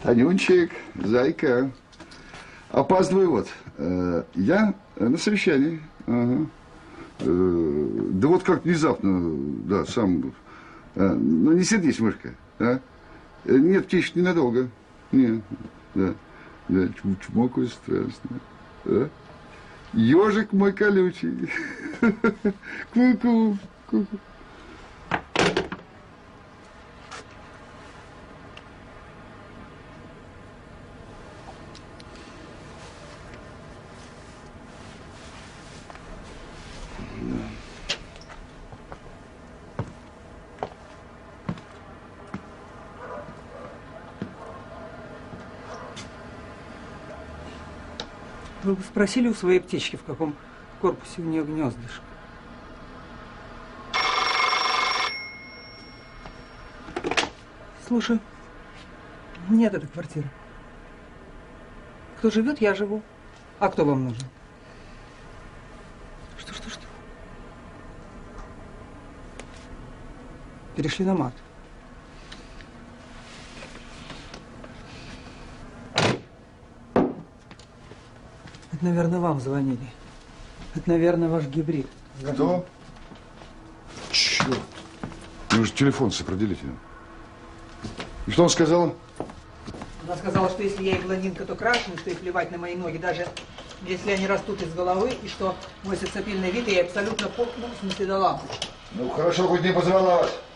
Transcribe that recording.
Танюнчик, зайка. Опаздываю вот. Я на совещании. Ага. Да вот как внезапно, да, сам. Ну не сердись, мышка. А? Нет, птичек ненадолго. Нет, да. Да, чмокаю страшно. А? Ежик мой колючий. Ку-ку. Ку-ку. Вы бы спросили у своей птички, в каком корпусе у нее гнездышко? Слушай, нет этой квартиры. Кто живет, я живу. А кто вам нужен? Что? Перешли на мат. Это, наверное, вам звонили. Это, наверное, ваш гибрид. Кто? Черт. Ну же телефон сопроделите. И что он сказал? Она сказала, что если я и блондинка, то крашеный, что ей плевать на мои ноги, даже если они растут из головы, и что мой сексапильный вид ей абсолютно в смысле до лампочки. Ну, хорошо, хоть не позвала вас.